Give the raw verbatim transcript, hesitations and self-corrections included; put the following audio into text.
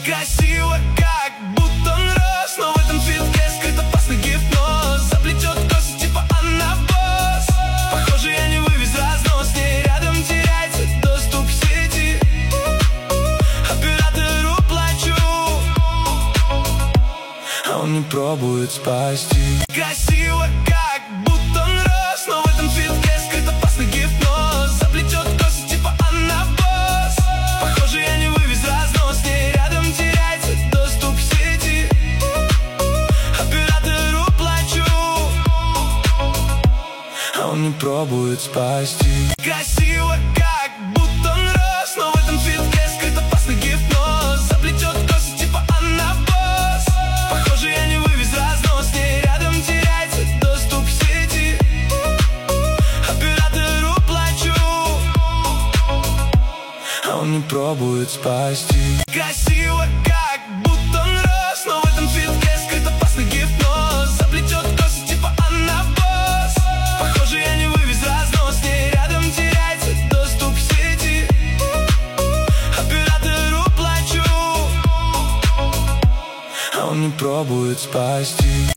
Красиво, как будто он рос, но в этом цветке скрыт опасный гипноз. Заплетет косы типа анабос. Похоже, я не вывез разнос, с ней рядом теряется доступ к сети. Оператору плачу, а он не пробует спасти. Красиво, как будто он рос, но в этом цветке скрыт опасный гипноз. Заплетет косы типа анабос. Похоже, я не вывез разнос, с ней рядом теряется доступ к сети. Оператору плачу, а он не пробует спасти. Красиво, как будто он рос, но в этом цветке скрыт опасный гипноз. Заплетет косы типа анабос. Похоже, я не вывез разнос, с ней рядом теряется доступ к сети. Оператору плачу, а он не пробует спасти. Красиво, как будто он рос, но в этом цветке скрыт опасный гипноз. Заплетет косы типа анабос. Похоже, я не вывез разнос, с ней рядом теряется доступ к сети. Оператору плачу, а он не пробует спасти.